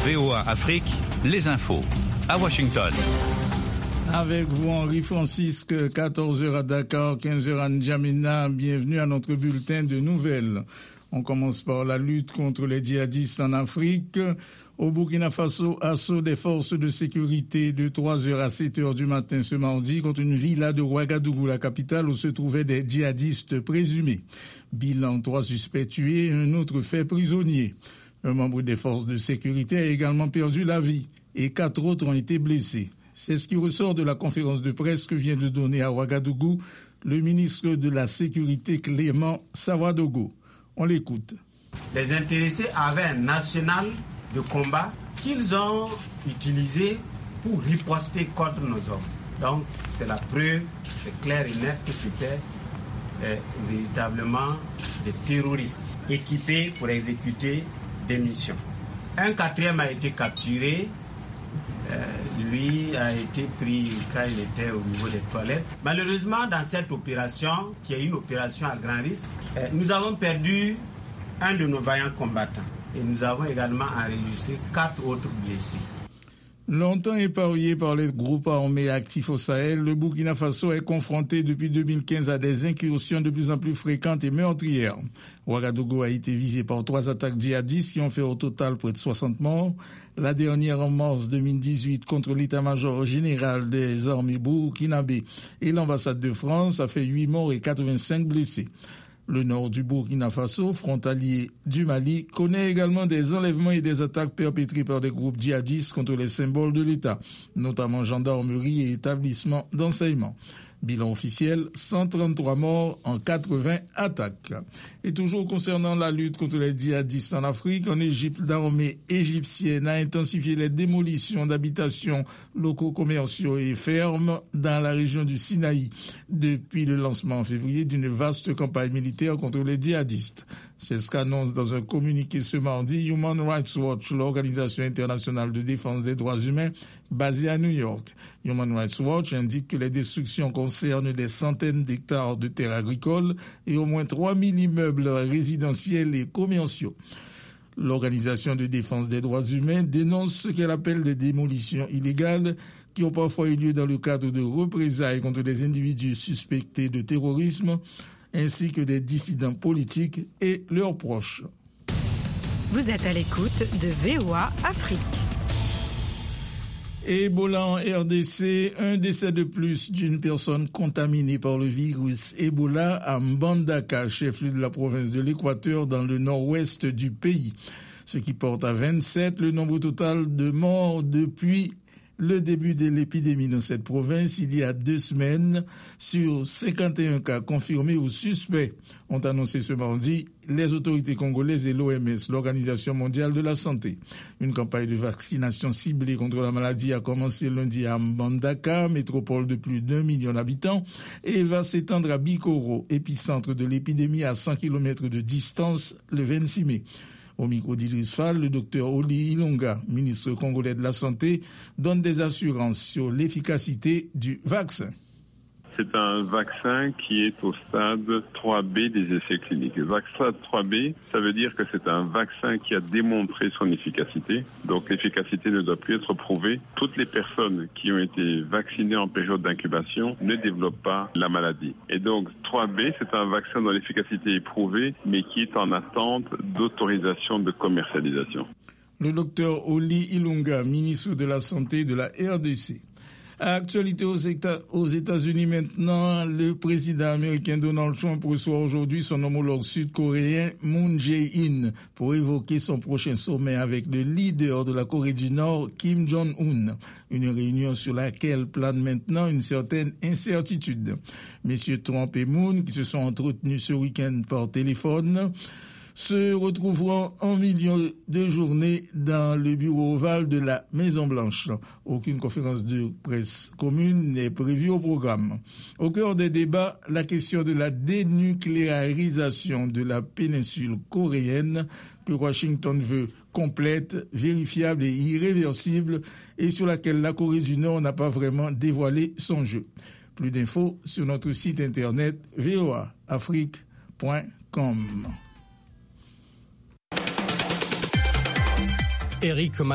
VOA Afrique, les infos. À Washington. Avec vous, Henri Francisque, 14h à Dakar, 15h à N'Djamena. Bienvenue à notre bulletin de nouvelles. On commence par la lutte contre les djihadistes en Afrique. Au Burkina Faso, assaut des forces de sécurité de 3h à 7h du matin ce mardi contre une villa de Ouagadougou, la capitale, où se trouvaient des djihadistes présumés. Bilan, 3 suspects tués, un autre fait prisonnier. Un membre des forces de sécurité a également perdu la vie et 4 autres ont été blessés. C'est ce qui ressort de la conférence de presse que vient de donner à Ouagadougou le ministre de la Sécurité Clément Savadogo. On l'écoute. Les intéressés avaient un national de combat qu'ils ont utilisé pour riposter contre nos hommes. Donc c'est la preuve, c'est clair et net que c'était véritablement des terroristes équipés pour exécuter des missions. Un 4e a été capturé. Lui a été pris quand il était au niveau des toilettes. Malheureusement, dans cette opération, qui est une opération à grand risque, nous avons perdu un de nos vaillants combattants. Et nous avons également enregistré 4 autres blessés. Longtemps épargné par les groupes armés actifs au Sahel, le Burkina Faso est confronté depuis 2015 à des incursions de plus en plus fréquentes et meurtrières. Ouagadougou a été visé par 3 attaques djihadistes qui ont fait au total près de 60 morts. La dernière en mars 2018 contre l'état-major général des armées burkinabé et l'ambassade de France a fait 8 morts et 85 blessés. Le nord du Burkina Faso, frontalier du Mali, connaît également des enlèvements et des attaques perpétrées par des groupes djihadistes contre les symboles de l'État, notamment gendarmerie et établissements d'enseignement. Bilan officiel, 133 morts en 80 attaques. Et toujours concernant la lutte contre les djihadistes en Afrique, en Égypte, l'armée égyptienne a intensifié les démolitions d'habitations, locaux commerciaux et fermes dans la région du Sinaï depuis le lancement en février d'une vaste campagne militaire contre les djihadistes. C'est ce qu'annonce dans un communiqué ce mardi Human Rights Watch, l'organisation internationale de défense des droits humains basée à New York. Human Rights Watch indique que les destructions concernent des centaines d'hectares de terres agricoles et au moins 3000 immeubles résidentiels et commerciaux. L'organisation de défense des droits humains dénonce ce qu'elle appelle des démolitions illégales qui ont parfois eu lieu dans le cadre de représailles contre des individus suspectés de terrorisme, ainsi que des dissidents politiques et leurs proches. Vous êtes à l'écoute de VOA Afrique. Ebola en RDC, un décès de plus d'une personne contaminée par le virus Ebola à Mbandaka, chef-lieu de la province de l'Équateur dans le nord-ouest du pays. Ce qui porte à 27 le nombre total de morts depuis le début de l'épidémie dans cette province, il y a 2 semaines, sur 51 cas confirmés ou suspects, ont annoncé ce mardi les autorités congolaises et l'OMS, l'Organisation mondiale de la santé. Une campagne de vaccination ciblée contre la maladie a commencé lundi à Mbandaka, métropole de plus d'1 million d'habitants, et va s'étendre à Bikoro, épicentre de l'épidémie à 100 km de distance, le 26 mai. Au micro d'Idriss Fall, le docteur Oli Ilunga, ministre congolais de la Santé, donne des assurances sur l'efficacité du vaccin. C'est un vaccin qui est au stade 3B des essais cliniques. Le vaccin 3B, ça veut dire que c'est un vaccin qui a démontré son efficacité. Donc l'efficacité ne doit plus être prouvée. Toutes les personnes qui ont été vaccinées en période d'incubation ne développent pas la maladie. Et donc 3B, c'est un vaccin dont l'efficacité est prouvée, mais qui est en attente d'autorisation de commercialisation. Le docteur Oli Ilunga, ministre de la Santé de la RDC. Actualité aux États-Unis maintenant, le président américain Donald Trump reçoit aujourd'hui son homologue sud-coréen Moon Jae-in pour évoquer son prochain sommet avec le leader de la Corée du Nord, Kim Jong-un. Une réunion sur laquelle plane maintenant une certaine incertitude. Messieurs Trump et Moon, qui se sont entretenus ce week-end par téléphone, se retrouveront en milieu de journée dans le bureau ovale de la Maison-Blanche. Aucune conférence de presse commune n'est prévue au programme. Au cœur des débats, la question de la dénucléarisation de la péninsule coréenne que Washington veut complète, vérifiable et irréversible et sur laquelle la Corée du Nord n'a pas vraiment dévoilé son jeu. Plus d'infos sur notre site internet voaafrique.com. Eric